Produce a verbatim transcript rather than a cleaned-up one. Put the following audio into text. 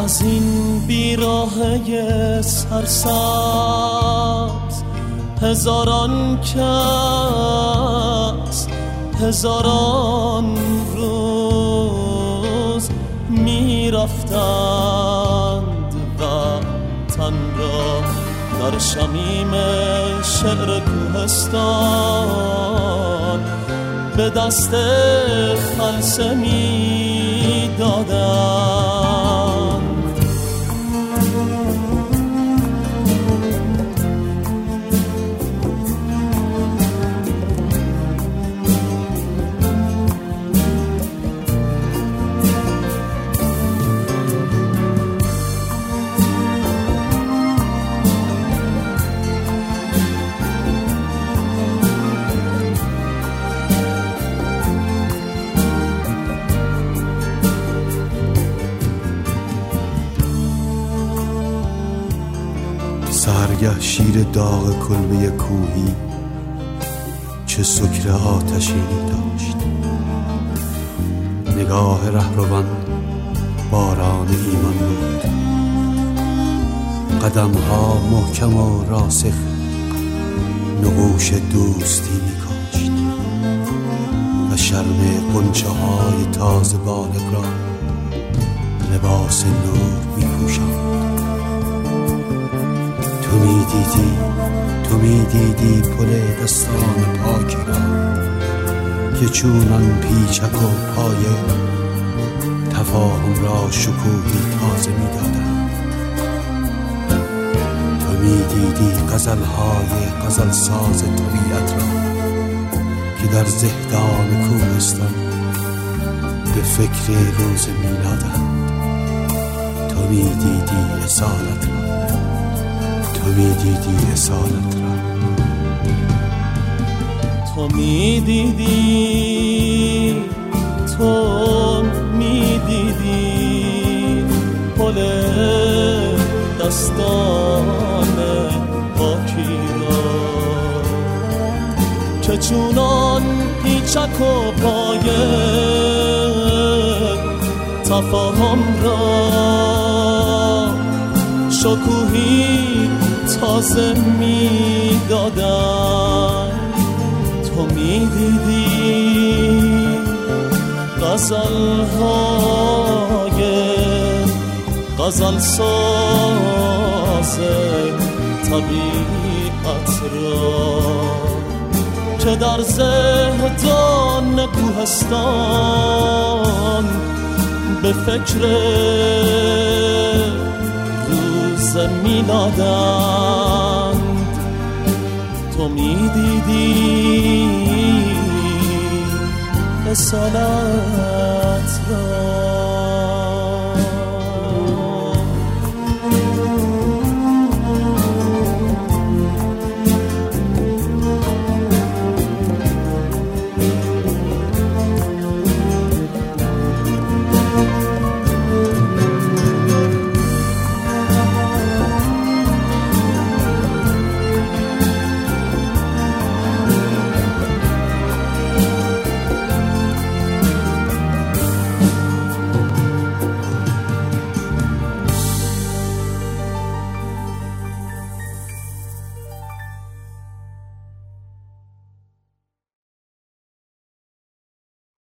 از این بیراهه سرسبز هزاران کس هزاران روز می رفتند وطن را در شمیم شعر کوهستان به دست خلسه می دادند. سحرگه شیر داغ کلبه کوهی چه سکر آتشینی داشت. نگاه رهروان باران ایمان بود، قدمها محکم و راسخ نقوش دوستی می کاشت و شرم غنچه های تازه بالغ را لباس نور می پوشاند. تو می دیدی تو می دیدی پل دستان پاکی را که چونان پیچک و پایه تفاهم را شکوهی تازه می دادند. تو می دیدی غزلهای غزل ساز طبیعت را که در زهدان کوهستان به فکر روز میلادند. تو می دیدی اصالت را تو می دیدی اصالت را تو می دیدی تو می دیدی پل دستان پاکی را که چونان پیچک و پایه تفاهم را شکوهی تازه می دادن. تو می دیدی غزلهای غزل ساز طبیعت را که در زهدان کوهستان به فکر روز میلادند. تو می دیدی اصالت را